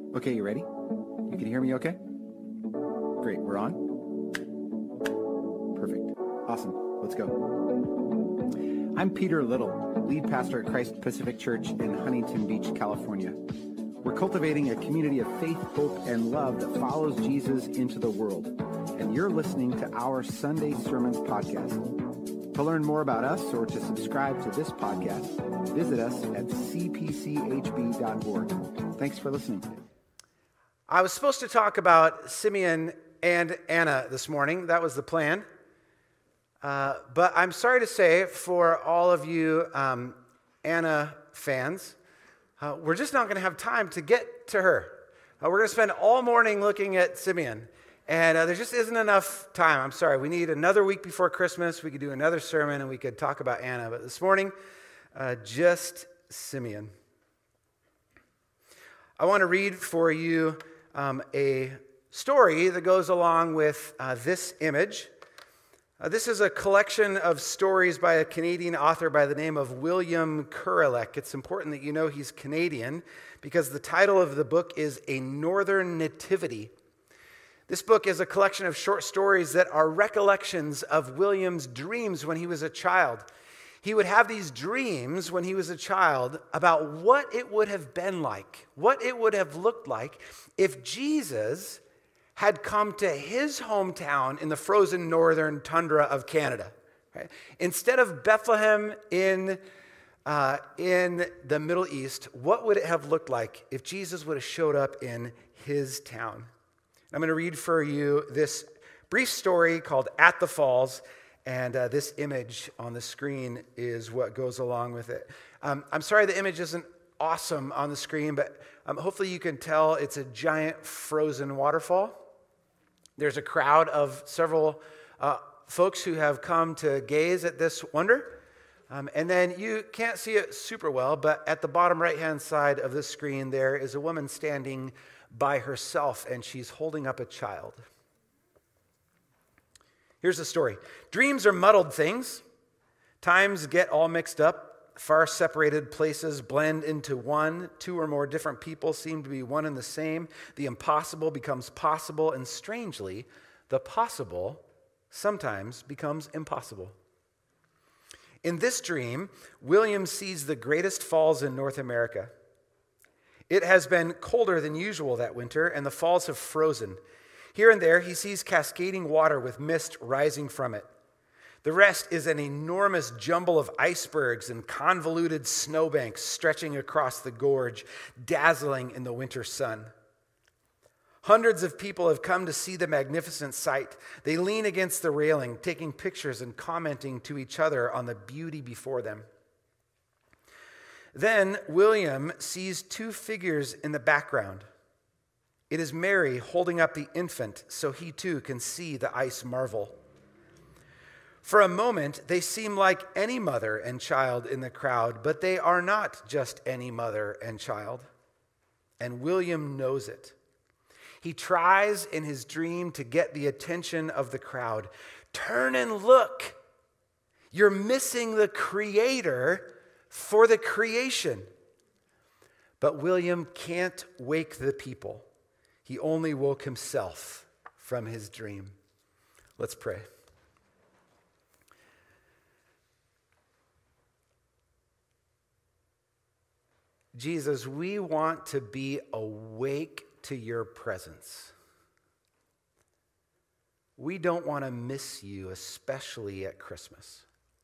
Okay, you ready? You can hear me okay? Great, we're on? Perfect. Awesome. Let's go. I'm Peter Little, lead pastor at Christ Pacific Church in Huntington Beach, California. We're cultivating a community of faith, hope, and love that follows Jesus into the world. And you're listening to our Sunday Sermons podcast. To learn more about us or to subscribe to this podcast, visit us at cpchb.org. Thanks for listening today. I was supposed to talk about Simeon and Anna this morning. That was the plan. But I'm sorry to say, for all of you Anna fans, we're just not going to have time to get to her. We're going to spend all morning looking at Simeon. And there just isn't enough time. I'm sorry. We need another week before Christmas. We could do another sermon and we could talk about Anna. But this morning, just Simeon. I want to read for you a story that goes along with this image. This is a collection of stories by a Canadian author by the name of William Kurelek. It's important that you know he's Canadian because the title of the book is A Northern Nativity. This book is a collection of short stories that are recollections of William's dreams when he was a child. He would have these dreams when he was a child about what it would have been like, what it would have looked like if Jesus had come to his hometown in the frozen northern tundra of Canada. Right? Instead of Bethlehem in the Middle East, what would it have looked like if Jesus would have showed up in his town? I'm going to read for you this brief story called At the Falls, and this image on the screen is what goes along with it. I'm sorry the image isn't awesome on the screen, but hopefully you can tell it's a giant frozen waterfall. There's a crowd of several folks who have come to gaze at this wonder. And then you can't see it super well, but at the bottom right-hand side of the screen, there is a woman standing by herself, and she's holding up a child. Here's the story. Dreams are muddled things. Times get all mixed up. Far separated places blend into one. Two or more different people seem to be one and the same. The impossible becomes possible, and strangely, the possible sometimes becomes impossible. In this dream, William sees the greatest falls in North America. It has been colder than usual that winter, and the falls have frozen. Here and there, he sees cascading water with mist rising from it. The rest is an enormous jumble of icebergs and convoluted snowbanks stretching across the gorge, dazzling in the winter sun. Hundreds of people have come to see the magnificent sight. They lean against the railing, taking pictures and commenting to each other on the beauty before them. Then William sees two figures in the background. It is Mary holding up the infant so he too can see the ice marvel. For a moment, they seem like any mother and child in the crowd, but they are not just any mother and child. And William knows it. He tries in his dream to get the attention of the crowd. Turn and look. You're missing the Creator for the creation. But William can't wake the people. He only woke himself from his dream. Let's pray. Jesus, we want to be awake to your presence. We don't want to miss you, especially at Christmas.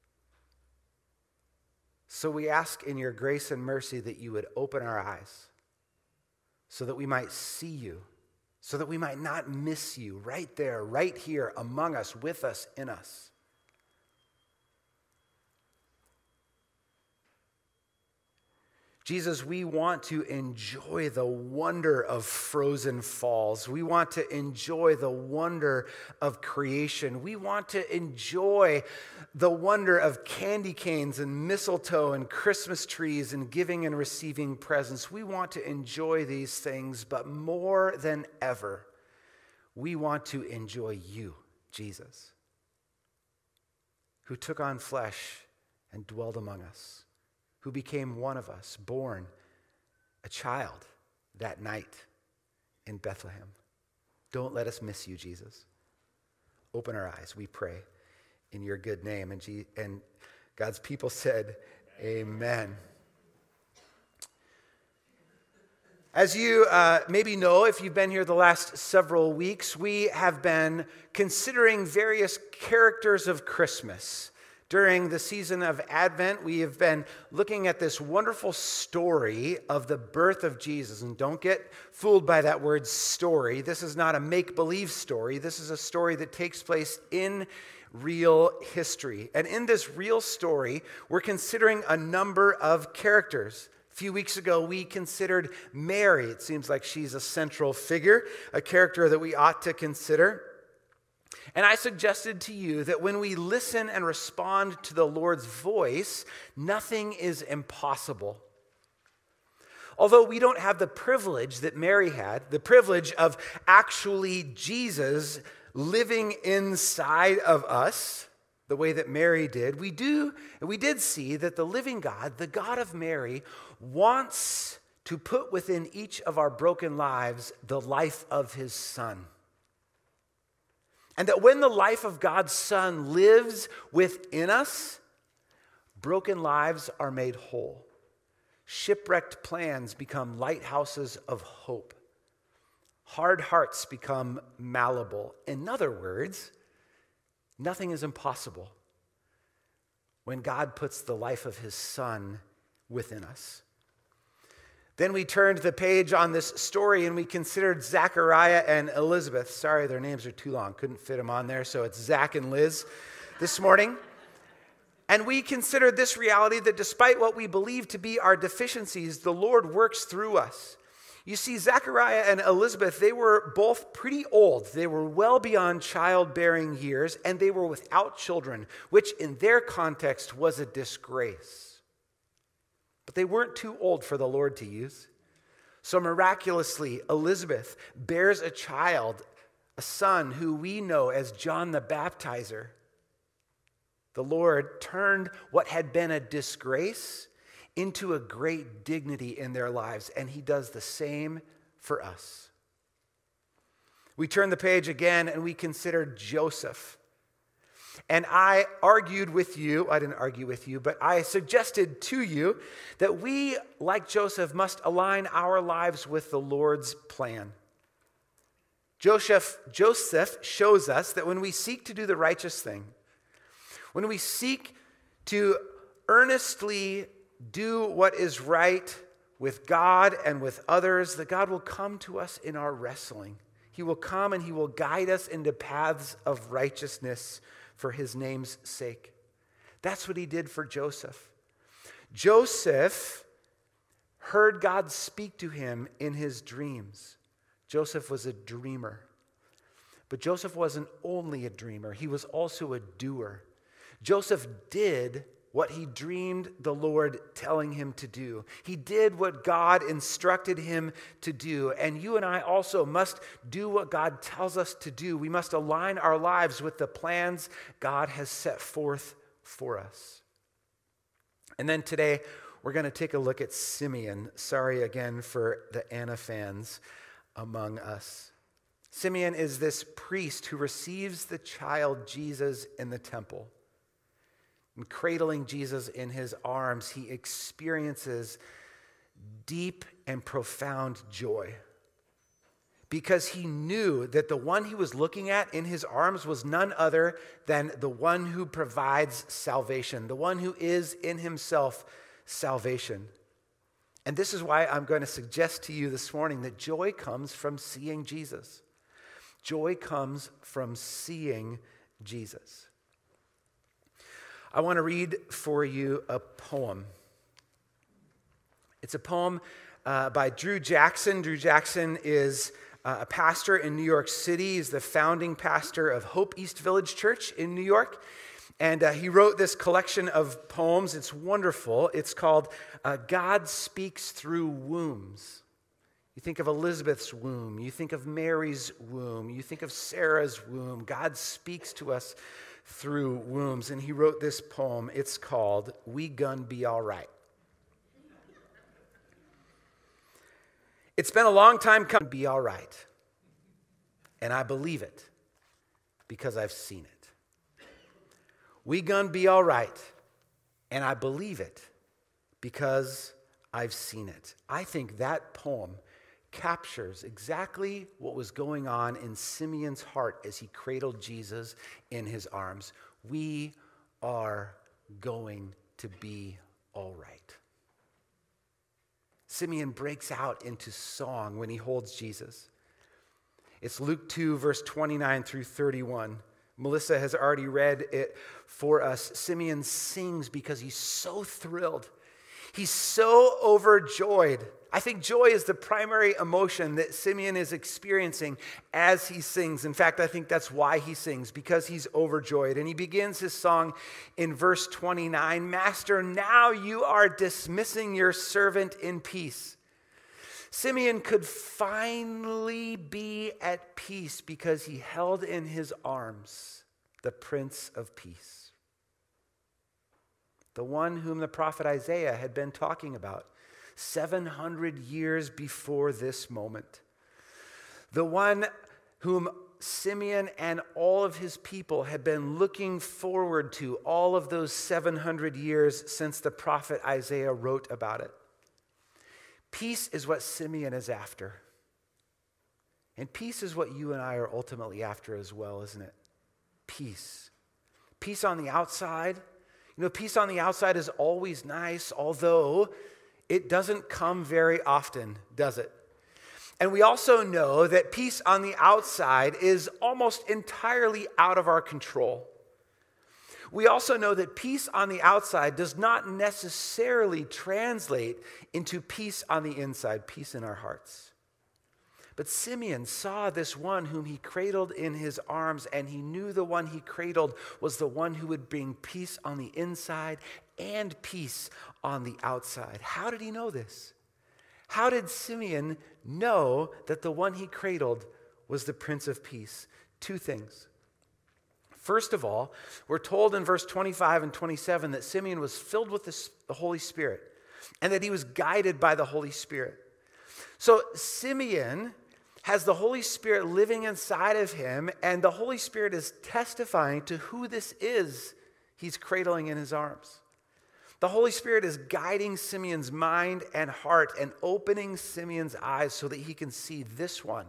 So we ask in your grace and mercy that you would open our eyes so that we might see you, so that we might not miss you right there, right here, among us, with us, in us. Jesus, we want to enjoy the wonder of frozen falls. We want to enjoy the wonder of creation. We want to enjoy the wonder of candy canes and mistletoe and Christmas trees and giving and receiving presents. We want to enjoy these things, but more than ever, we want to enjoy you, Jesus, who took on flesh and dwelled among us, who became one of us, born a child that night in Bethlehem. Don't let us miss you, Jesus. Open our eyes, we pray, in your good name. And God's people said, amen. As you maybe know, if you've been here the last several weeks, we have been considering various characters of Christmas. During the season of Advent, we have been looking at this wonderful story of the birth of Jesus. And don't get fooled by that word story. This is not a make-believe story. This is a story that takes place in real history. And in this real story, we're considering a number of characters. A few weeks ago, we considered Mary. It seems like she's a central figure, a character that we ought to consider. And I suggested to you that when we listen and respond to the Lord's voice, nothing is impossible. Although we don't have the privilege that Mary had, the privilege of actually Jesus living inside of us, the way that Mary did, we did see that the living God, the God of Mary, wants to put within each of our broken lives the life of his Son. And that when the life of God's Son lives within us, broken lives are made whole. Shipwrecked plans become lighthouses of hope. Hard hearts become malleable. In other words, nothing is impossible when God puts the life of his Son within us. Then we turned the page on this story and we considered Zachariah and Elizabeth. Sorry, their names are too long. Couldn't fit them on there, so it's Zach and Liz this morning. And we considered this reality that despite what we believe to be our deficiencies, the Lord works through us. You see, Zachariah and Elizabeth, they were both pretty old. They were well beyond childbearing years, and they were without children, which in their context was a disgrace. But they weren't too old for the Lord to use. So miraculously, Elizabeth bears a child, a son who we know as John the Baptizer. The Lord turned what had been a disgrace into a great dignity in their lives, and he does the same for us. We turn the page again and we consider Joseph. And I argued with you, I didn't argue with you, but I suggested to you that we, like Joseph, must align our lives with the Lord's plan. Joseph shows us that when we seek to do the righteous thing, when we seek to earnestly do what is right with God and with others, that God will come to us in our wrestling. He will come and he will guide us into paths of righteousness for his name's sake. That's what he did for Joseph. Joseph heard God speak to him in his dreams. Joseph was a dreamer. But Joseph wasn't only a dreamer, he was also a doer. Joseph did what he dreamed the Lord telling him to do. He did what God instructed him to do. And you and I also must do what God tells us to do. We must align our lives with the plans God has set forth for us. And then today, we're going to take a look at Simeon. Sorry again for the Anna fans among us. Simeon is this priest who receives the child Jesus in the temple. And cradling Jesus in his arms, he experiences deep and profound joy because he knew that the one he was looking at in his arms was none other than the one who provides salvation, the one who is in himself salvation. And this is why I'm going to suggest to you this morning that joy comes from seeing Jesus. Joy comes from seeing Jesus. I want to read for you a poem. It's a poem by Drew Jackson. Drew Jackson is a pastor in New York City. He's the founding pastor of Hope East Village Church in New York. And he wrote this collection of poems. It's wonderful. It's called God Speaks Through Wombs. You think of Elizabeth's womb. You think of Mary's womb. You think of Sarah's womb. God speaks to us through wombs. And he wrote this poem. It's called We Gun Be All Right. It's been a long time coming. Be all right. And I believe it because I've seen it. We gonna be all right. And I believe it because I've seen it. I think that poem captures exactly what was going on in Simeon's heart as he cradled Jesus in his arms. We are going to be all right. Simeon breaks out into song when he holds Jesus. It's Luke 2, verse 29 through 31. Melissa has already read it for us. Simeon sings because he's so thrilled. He's so overjoyed. I think joy is the primary emotion that Simeon is experiencing as he sings. In fact, I think that's why he sings, because he's overjoyed. And he begins his song in verse 29. Master, now you are dismissing your servant in peace. Simeon could finally be at peace because he held in his arms the Prince of Peace. The one whom the prophet Isaiah had been talking about 700 years before this moment. The one whom Simeon and all of his people had been looking forward to all of those 700 years since the prophet Isaiah wrote about it. Peace is what Simeon is after. And peace is what you and I are ultimately after as well, isn't it? Peace. Peace on the outside. You know, peace on the outside is always nice, although it doesn't come very often, does it? And we also know that peace on the outside is almost entirely out of our control. We also know that peace on the outside does not necessarily translate into peace on the inside, peace in our hearts. But Simeon saw this one whom he cradled in his arms, and he knew the one he cradled was the one who would bring peace on the inside and peace on the outside. How did he know this? How did Simeon know that the one he cradled was the Prince of Peace? Two things. First of all, we're told in verse 25 and 27 that Simeon was filled with the Holy Spirit and that he was guided by the Holy Spirit. So Simeon has the Holy Spirit living inside of him, and the Holy Spirit is testifying to who this is he's cradling in his arms. The Holy Spirit is guiding Simeon's mind and heart and opening Simeon's eyes so that he can see this one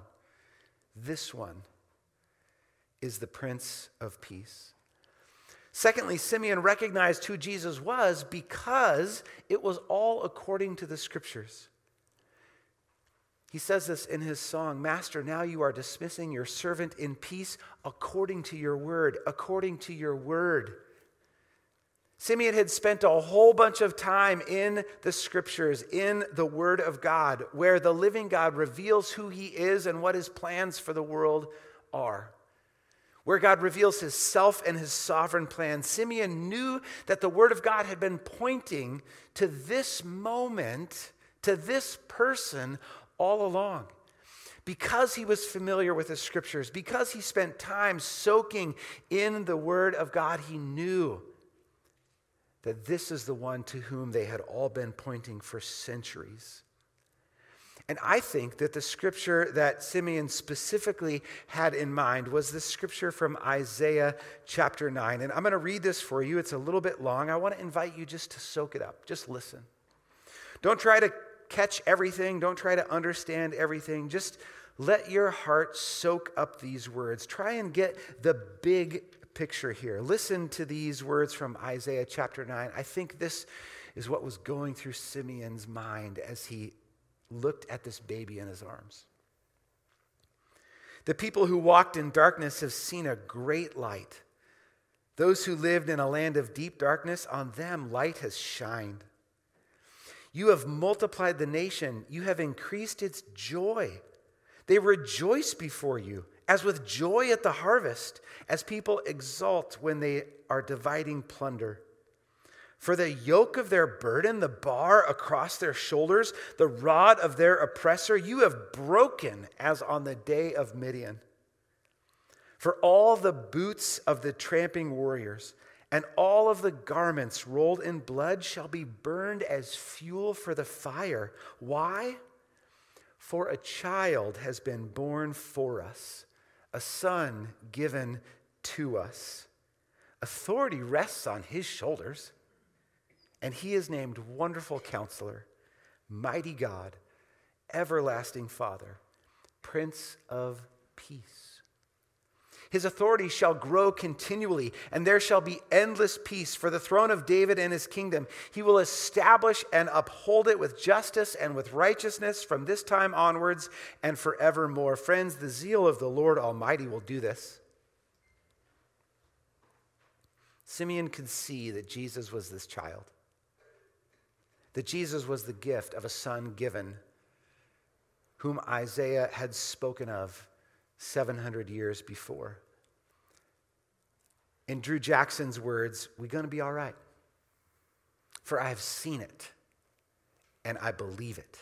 is the Prince of Peace. Secondly, Simeon recognized who Jesus was because it was all according to the Scriptures. He says this in his song, Master, now you are dismissing your servant in peace according to your word, according to your word. Simeon had spent a whole bunch of time in the Scriptures, in the Word of God, where the living God reveals who he is and what his plans for the world are. Where God reveals his self and his sovereign plan. Simeon knew that the Word of God had been pointing to this moment, to this person all along. Because he was familiar with the Scriptures, because he spent time soaking in the Word of God, he knew that this is the one to whom they had all been pointing for centuries. And I think that the scripture that Simeon specifically had in mind was the scripture from Isaiah chapter 9. And I'm going to read this for you. It's a little bit long. I want to invite you just to soak it up. Just listen. Don't try to catch everything. Don't try to understand everything. Just let your heart soak up these words. Try and get the big picture here. Listen to these words from Isaiah chapter 9. I think this is what was going through Simeon's mind as he looked at this baby in his arms. The people who walked in darkness have seen a great light. Those who lived in a land of deep darkness, on them light has shined. You have multiplied the nation. You have increased its joy. They rejoice before you, as with joy at the harvest, as people exult when they are dividing plunder. For the yoke of their burden, the bar across their shoulders, the rod of their oppressor, you have broken as on the day of Midian. For all the boots of the tramping warriors and all of the garments rolled in blood shall be burned as fuel for the fire. Why? For a child has been born for us, a son given to us. Authority rests on his shoulders, and he is named Wonderful Counselor, Mighty God, Everlasting Father, Prince of Peace. His authority shall grow continually, and there shall be endless peace for the throne of David and his kingdom. He will establish and uphold it with justice and with righteousness from this time onwards and forevermore. Friends, the zeal of the Lord Almighty will do this. Simeon could see that Jesus was this child, that Jesus was the gift of a son given, whom Isaiah had spoken of 700 years before. In Drew Jackson's words, we're going to be all right. For I have seen it, and I believe it.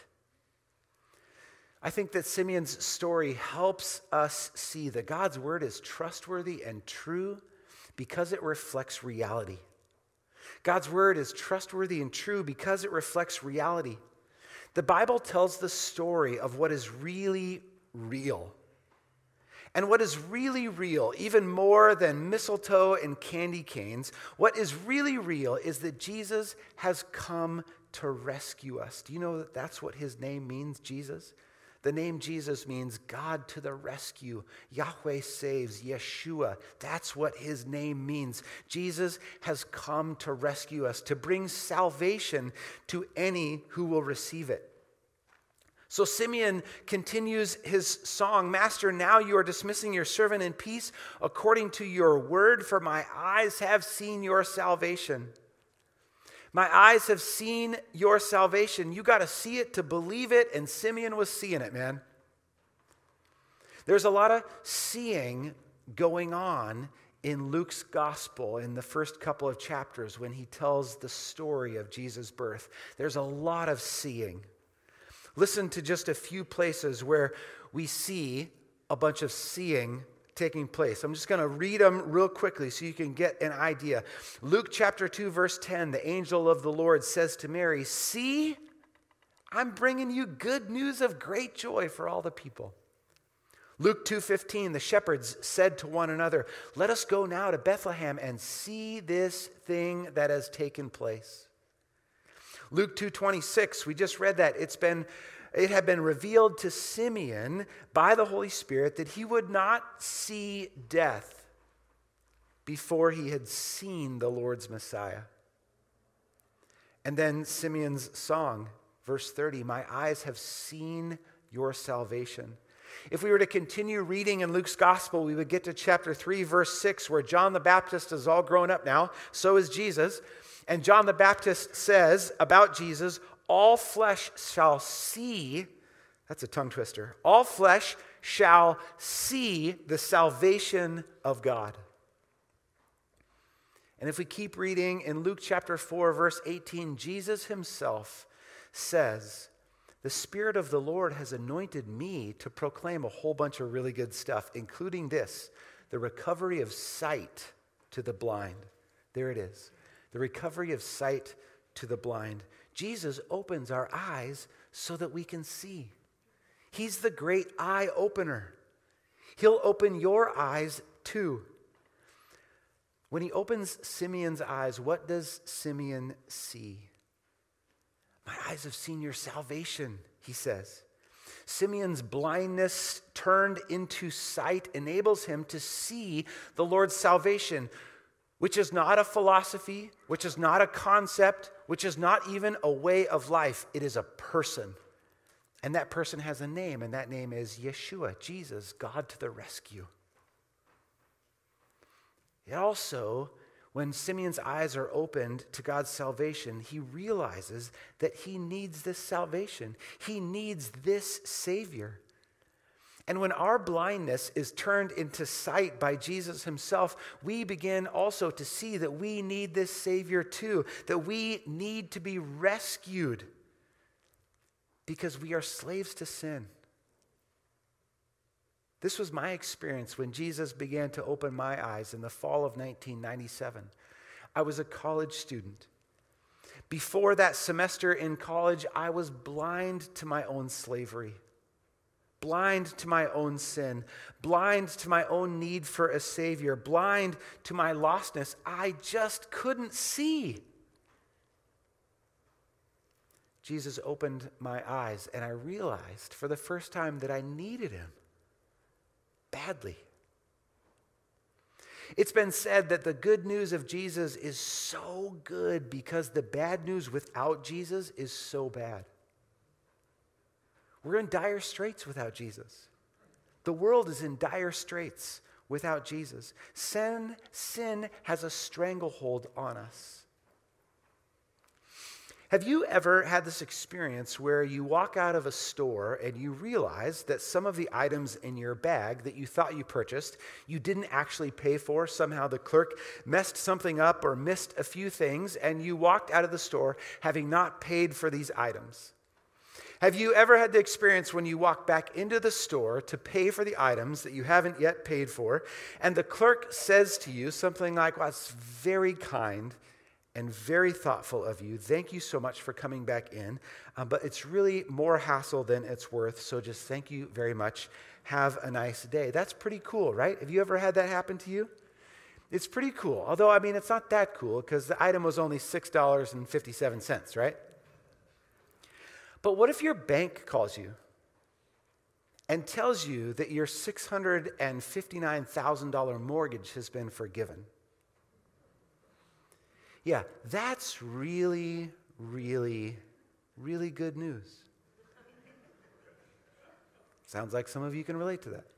I think that Simeon's story helps us see that God's word is trustworthy and true because it reflects reality. God's word is trustworthy and true because it reflects reality. The Bible tells the story of what is really real. And what is really real, even more than mistletoe and candy canes, what is really real is that Jesus has come to rescue us. Do you know that that's what his name means, Jesus? The name Jesus means God to the rescue. Yahweh saves, Yeshua. That's what his name means. Jesus has come to rescue us, to bring salvation to any who will receive it. So Simeon continues his song, Master, now you are dismissing your servant in peace according to your word, for my eyes have seen your salvation. My eyes have seen your salvation. You got to see it to believe it, and Simeon was seeing it, man. There's a lot of seeing going on in Luke's gospel in the first couple of chapters when he tells the story of Jesus' birth. There's a lot of seeing. Listen to just a few places where we see a bunch of seeing taking place. I'm just going to read them real quickly so you can get an idea. Luke chapter 2, verse 10, the angel of the Lord says to Mary, "See, I'm bringing you good news of great joy for all the people." Luke 2:15, the shepherds said to one another, "Let us go now to Bethlehem and see this thing that has taken place." Luke 2:26, we just read that. It had been revealed to Simeon by the Holy Spirit that he would not see death before he had seen the Lord's Messiah. And then Simeon's song, verse 30, "My eyes have seen your salvation." If we were to continue reading in Luke's gospel, we would get to chapter 3, verse 6, where John the Baptist is all grown up now. So is Jesus. And John the Baptist says about Jesus, all flesh shall see, that's a tongue twister, all flesh shall see the salvation of God. And if we keep reading in Luke chapter 4, verse 18, Jesus himself says, "The Spirit of the Lord has anointed me to proclaim a whole bunch of really good stuff, including this, the recovery of sight to the blind." There it is. The recovery of sight to the blind. Jesus opens our eyes so that we can see. He's the great eye opener. He'll open your eyes too. When he opens Simeon's eyes, what does Simeon see? "My eyes have seen your salvation," he says. Simeon's blindness turned into sight enables him to see the Lord's salvation, which is not a philosophy, which is not a concept, which is not even a way of life. It is a person. And that person has a name, and that name is Yeshua, Jesus, God to the rescue. It also, when Simeon's eyes are opened to God's salvation, he realizes that he needs this salvation. He needs this Savior. And when our blindness is turned into sight by Jesus himself, we begin also to see that we need this Savior too, that we need to be rescued because we are slaves to sin. This was my experience when Jesus began to open my eyes in the fall of 1997. I was a college student. Before that semester in college, I was blind to my own slavery. blind to my own sin, blind to my own need for a Savior, blind to my lostness. I just couldn't see. Jesus opened my eyes, and I realized for the first time that I needed him badly. It's been said that the good news of Jesus is so good because the bad news without Jesus is so bad. We're in dire straits without Jesus. The world is in dire straits without Jesus. Sin has a stranglehold on us. Have you ever had this experience where you walk out of a store and you realize that some of the items in your bag that you thought you purchased, you didn't actually pay for? Somehow the clerk messed something up or missed a few things, and you walked out of the store having not paid for these items. Have you ever had the experience when you walk back into the store to pay for the items that you haven't yet paid for, and the clerk says to you something like, "Well, it's very kind and very thoughtful of you. Thank you so much for coming back in. But it's really more hassle than it's worth, so just thank you very much. Have a nice day." That's pretty cool, right? Have you ever had that happen to you? It's pretty cool. Although, it's not that cool because the item was only $6.57, right? But what if your bank calls you and tells you that your $659,000 mortgage has been forgiven? Yeah, that's really, really, really good news. Sounds like some of you can relate to that.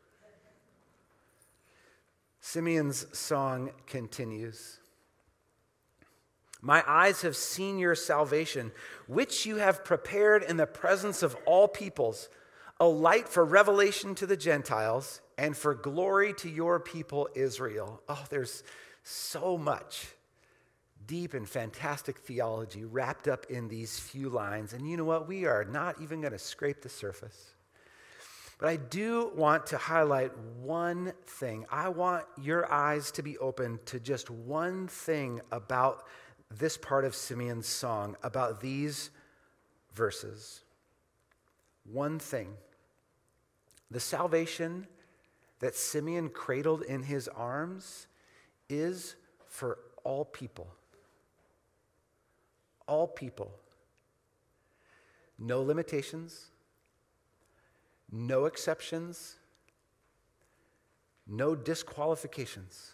Simeon's song continues. "My eyes have seen your salvation, which you have prepared in the presence of all peoples, a light for revelation to the Gentiles and for glory to your people Israel." Oh, there's so much deep and fantastic theology wrapped up in these few lines. And you know what? We are not even going to scrape the surface. But I do want to highlight one thing. I want your eyes to be open to just one thing about this part of Simeon's song, about these verses. One thing. The salvation that Simeon cradled in his arms is for all people. All people. No limitations, no exceptions, no disqualifications.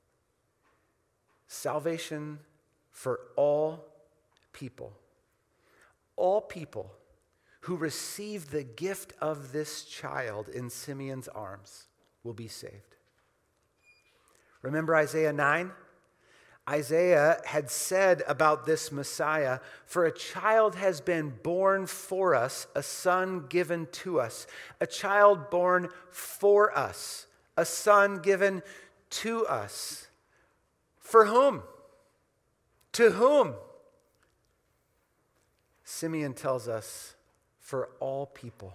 Salvation for all people. All people who receive the gift of this child in Simeon's arms will be saved. Remember Isaiah 9? Isaiah had said about this Messiah, "For a child has been born for us, a son given to us, a child born for us, a son given to us." For whom? To whom? Simeon tells us, for all people.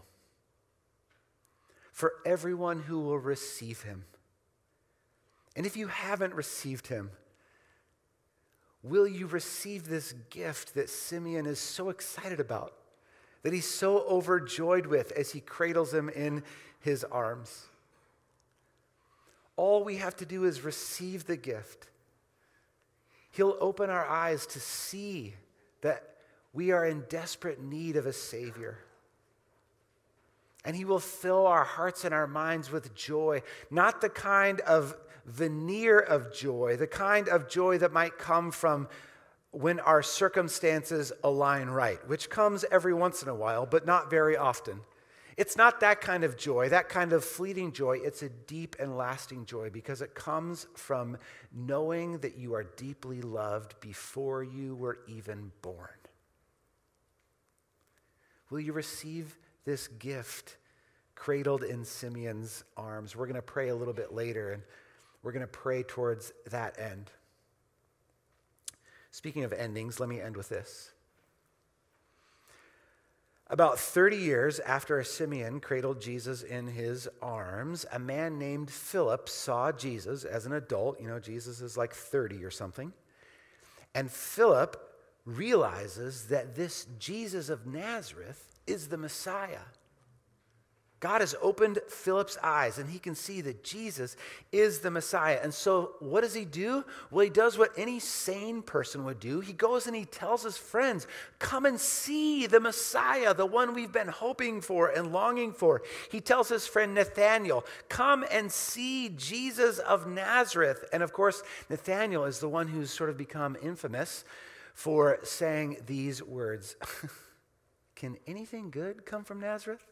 For everyone who will receive him. And if you haven't received him, will you receive this gift that Simeon is so excited about, that he's so overjoyed with as he cradles him in his arms? All we have to do is receive the gift. He'll open our eyes to see that we are in desperate need of a Savior. And he will fill our hearts and our minds with joy, not the kind of veneer of joy, the kind of joy that might come from when our circumstances align right, which comes every once in a while, but not very often. It's not that kind of joy, that kind of fleeting joy. It's a deep and lasting joy because it comes from knowing that you are deeply loved before you were even born. Will you receive this gift cradled in Simeon's arms? We're going to pray a little bit later, and we're going to pray towards that end. Speaking of endings, let me end with this. About 30 years after Simeon cradled Jesus in his arms, a man named Philip saw Jesus as an adult. You know, Jesus is like 30 or something. And Philip realizes that this Jesus of Nazareth is the Messiah. God has opened Philip's eyes, and he can see that Jesus is the Messiah. And so what does he do? Well, he does what any sane person would do. He goes and he tells his friends, come and see the Messiah, the one we've been hoping for and longing for. He tells his friend Nathanael, come and see Jesus of Nazareth. And of course, Nathanael is the one who's sort of become infamous for saying these words. Can anything good come from Nazareth?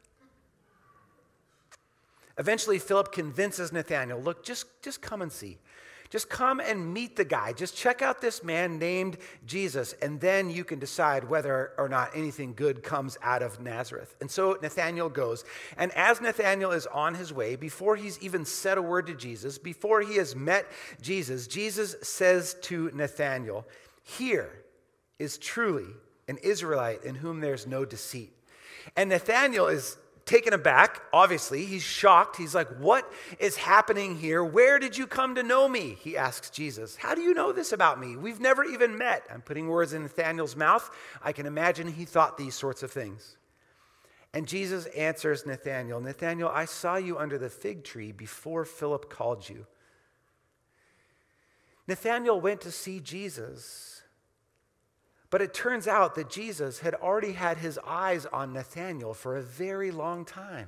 Eventually, Philip convinces Nathanael, look, just come and see. Just come and meet the guy. Just check out this man named Jesus, and then you can decide whether or not anything good comes out of Nazareth. And so Nathanael goes, and as Nathanael is on his way, before he's even said a word to Jesus, before he has met Jesus, Jesus says to Nathanael, here is truly an Israelite in whom there's no deceit. And Nathanael is taken aback, obviously. He's shocked. He's like, what is happening here? Where did you come to know me? He asks Jesus. How do you know this about me? We've never even met. I'm putting words in Nathanael's mouth. I can imagine he thought these sorts of things. And Jesus answers Nathanael, Nathanael, I saw you under the fig tree before Philip called you. Nathanael went to see Jesus. But it turns out that Jesus had already had his eyes on Nathanael for a very long time.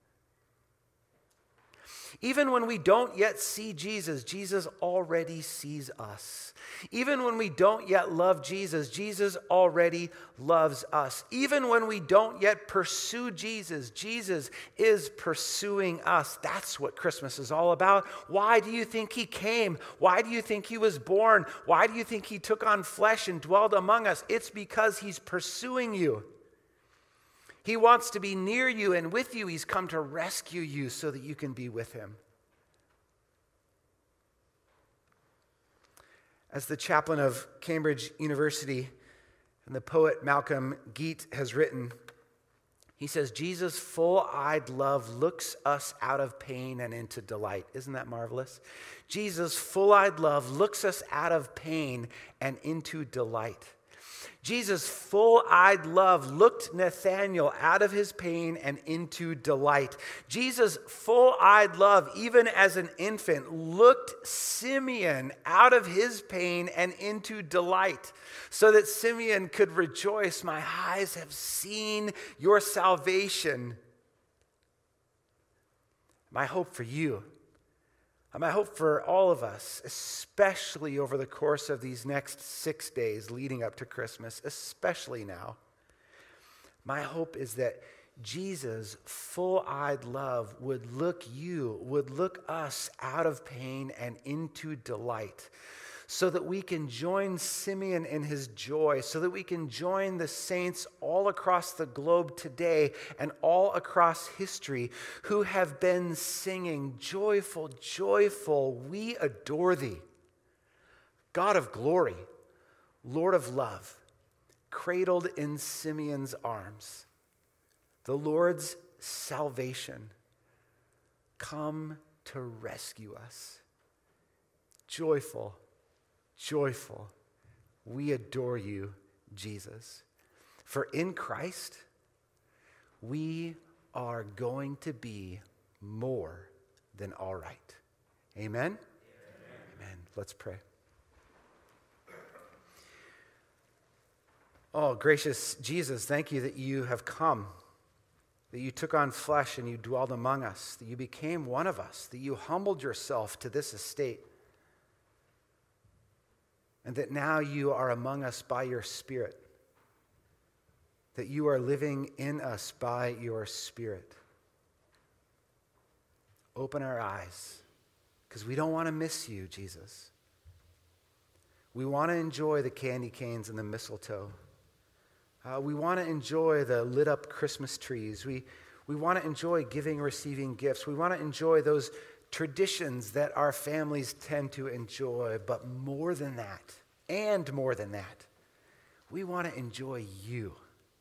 Even when we don't yet see Jesus, Jesus already sees us. Even when we don't yet love Jesus, Jesus already loves us. Even when we don't yet pursue Jesus, Jesus is pursuing us. That's what Christmas is all about. Why do you think he came? Why do you think he was born? Why do you think he took on flesh and dwelled among us? It's because he's pursuing you. He wants to be near you and with you. He's come to rescue you so that you can be with him. As the chaplain of Cambridge University and the poet Malcolm Geet has written, he says, Jesus' full-eyed love looks us out of pain and into delight. Isn't that marvelous? Jesus' full-eyed love looks us out of pain and into delight. Jesus' full-eyed love looked Nathanael out of his pain and into delight. Jesus' full-eyed love, even as an infant, looked Simeon out of his pain and into delight, so that Simeon could rejoice, my eyes have seen your salvation. My hope for you, my hope for all of us, especially over the course of these next 6 days leading up to Christmas, especially now, my hope is that Jesus' full-eyed love would look us out of pain and into delight, so that we can join Simeon in his joy, so that we can join the saints all across the globe today and all across history who have been singing, joyful, joyful, we adore thee. God of glory, Lord of love, cradled in Simeon's arms, the Lord's salvation, come to rescue us. Joyful, joyful, we adore you, Jesus. For in Christ, we are going to be more than all right. Amen? Amen. Let's pray. Oh, gracious Jesus, thank you that you have come, that you took on flesh and you dwelled among us, that you became one of us, that you humbled yourself to this estate, and that now you are among us by your Spirit, that you are living in us by your Spirit. Open our eyes, because we don't want to miss you, Jesus. We want to enjoy the candy canes and the mistletoe. We want to enjoy the lit-up Christmas trees. We want to enjoy giving and receiving gifts. We want to enjoy those traditions that our families tend to enjoy. But more than that, and more than that, we want to enjoy you,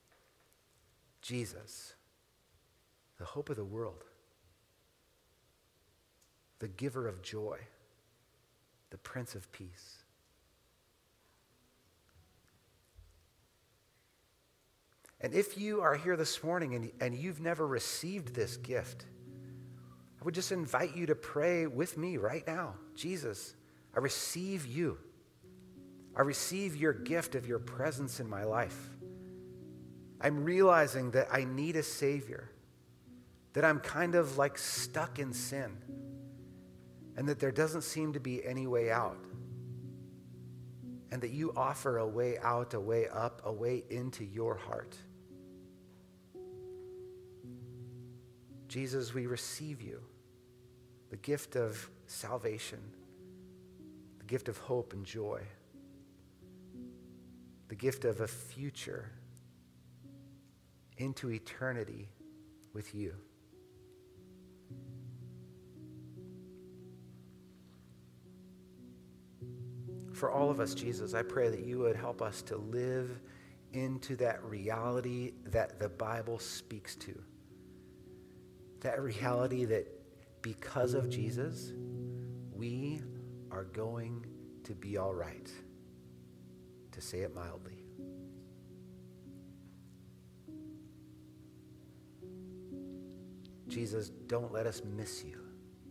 Jesus, the hope of the world, the giver of joy, the Prince of Peace. And if you are here this morning and you've never received this gift, I would just invite you to pray with me right now. Jesus, I receive you. I receive your gift of your presence in my life. I'm realizing that I need a Savior, that I'm kind of like stuck in sin, and that there doesn't seem to be any way out, and that you offer a way out, a way up, a way into your heart. Jesus, we receive you, the gift of salvation, the gift of hope and joy, the gift of a future into eternity with you. For all of us, Jesus, I pray that you would help us to live into that reality that the Bible speaks to. That reality that because of Jesus, we are going to be all right, to say it mildly. Jesus, don't let us miss you.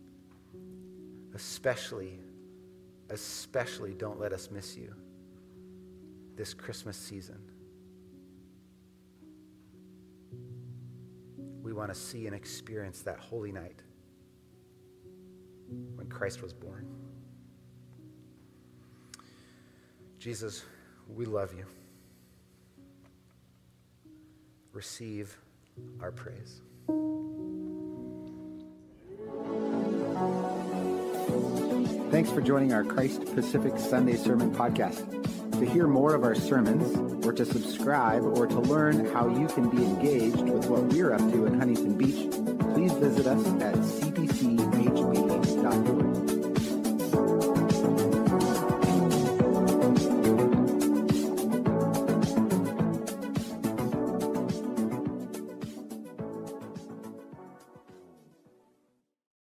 Especially don't let us miss you this Christmas season. We want to see and experience that holy night when Christ was born. Jesus, we love you. Receive our praise. Thanks for joining our Christ Pacific Sunday Sermon Podcast. To hear more of our sermons, or to subscribe, or to learn how you can be engaged with what we're up to in Huntington Beach, please visit us at cpchb.org.